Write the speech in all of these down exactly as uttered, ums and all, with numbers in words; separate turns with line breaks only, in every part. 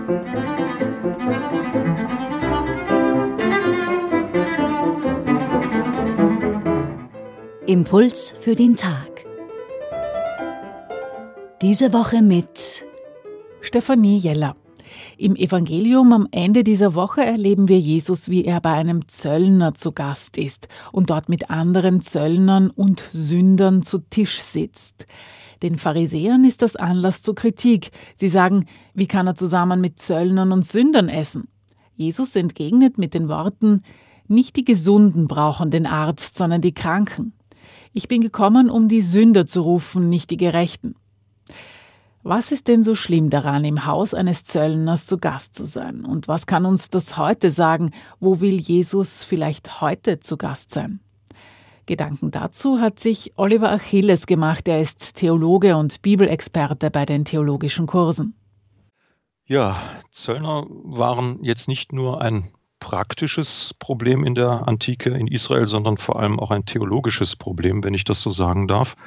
Impuls für den Tag. Diese Woche mit
Stefanie Jeller. Im Evangelium am Ende dieser Woche erleben wir Jesus, wie er bei einem Zöllner zu Gast ist und dort mit anderen Zöllnern und Sündern zu Tisch sitzt. Den Pharisäern ist das Anlass zur Kritik. Sie sagen, wie kann er zusammen mit Zöllnern und Sündern essen? Jesus entgegnet mit den Worten, nicht die Gesunden brauchen den Arzt, sondern die Kranken. Ich bin gekommen, um die Sünder zu rufen, nicht die Gerechten. Was ist denn so schlimm daran, im Haus eines Zöllners zu Gast zu sein? Und was kann uns das heute sagen? Wo will Jesus vielleicht heute zu Gast sein? Gedanken dazu hat sich Oliver Achilles gemacht. Er ist Theologe und Bibelexperte bei den theologischen Kursen.
Ja, Zöllner waren jetzt nicht nur ein praktisches Problem in der Antike in Israel, sondern vor allem auch ein theologisches Problem, wenn ich das so sagen darf.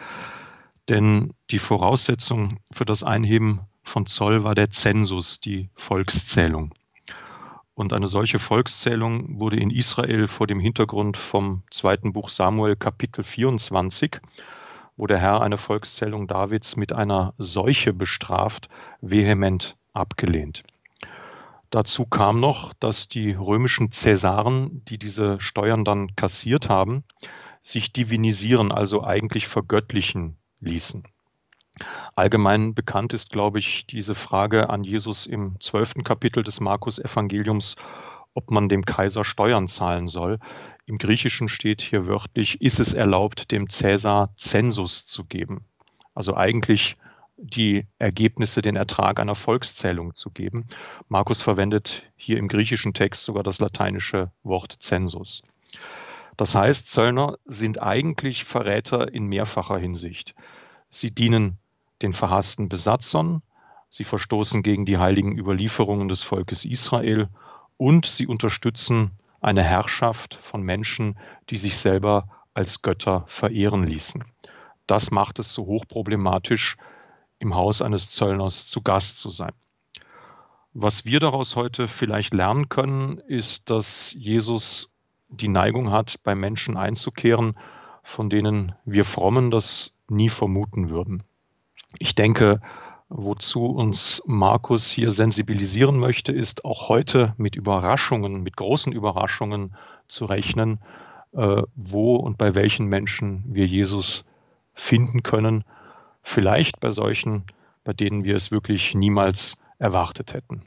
Denn die Voraussetzung für das Einheben von Zoll war der Zensus, die Volkszählung. Und eine solche Volkszählung wurde in Israel vor dem Hintergrund vom zweiten Buch Samuel Kapitel vierundzwanzig, wo der Herr eine Volkszählung Davids mit einer Seuche bestraft, vehement abgelehnt. Dazu kam noch, dass die römischen Cäsaren, die diese Steuern dann kassiert haben, sich divinisieren, also eigentlich vergöttlichen ließen. Allgemein bekannt ist, glaube ich, diese Frage an Jesus im zwölften Kapitel des Markus-Evangeliums, ob man dem Kaiser Steuern zahlen soll. Im Griechischen steht hier wörtlich, ist es erlaubt, dem Cäsar Zensus zu geben. Also eigentlich die Ergebnisse, den Ertrag einer Volkszählung zu geben. Markus verwendet hier im griechischen Text sogar das lateinische Wort Zensus. Das heißt, Zöllner sind eigentlich Verräter in mehrfacher Hinsicht. Sie dienen den verhassten Besatzern, sie verstoßen gegen die heiligen Überlieferungen des Volkes Israel und sie unterstützen eine Herrschaft von Menschen, die sich selber als Götter verehren ließen. Das macht es so hochproblematisch, im Haus eines Zöllners zu Gast zu sein. Was wir daraus heute vielleicht lernen können, ist, dass Jesus die Neigung hat, bei Menschen einzukehren, von denen wir Frommen das nie vermuten würden. Ich denke, wozu uns Markus hier sensibilisieren möchte, ist auch heute mit Überraschungen, mit großen Überraschungen zu rechnen, äh, wo und bei welchen Menschen wir Jesus finden können. Vielleicht bei solchen, bei denen wir es wirklich niemals erwartet hätten.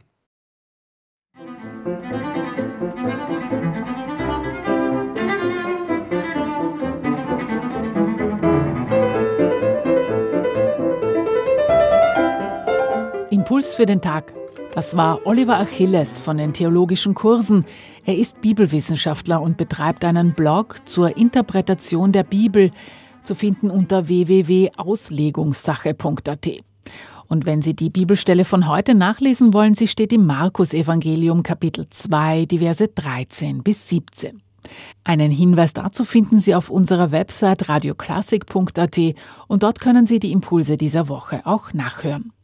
Impuls für den Tag. Das war Oliver Achilles von den theologischen Kursen. Er ist Bibelwissenschaftler und betreibt einen Blog zur Interpretation der Bibel, zu finden unter w w w punkt auslegungssache punkt a t. Und wenn Sie die Bibelstelle von heute nachlesen wollen, sie steht im Markus-Evangelium Kapitel zwei, die Verse dreizehn bis siebzehn. Einen Hinweis dazu finden Sie auf unserer Website radioklassik punkt a t und dort können Sie die Impulse dieser Woche auch nachhören.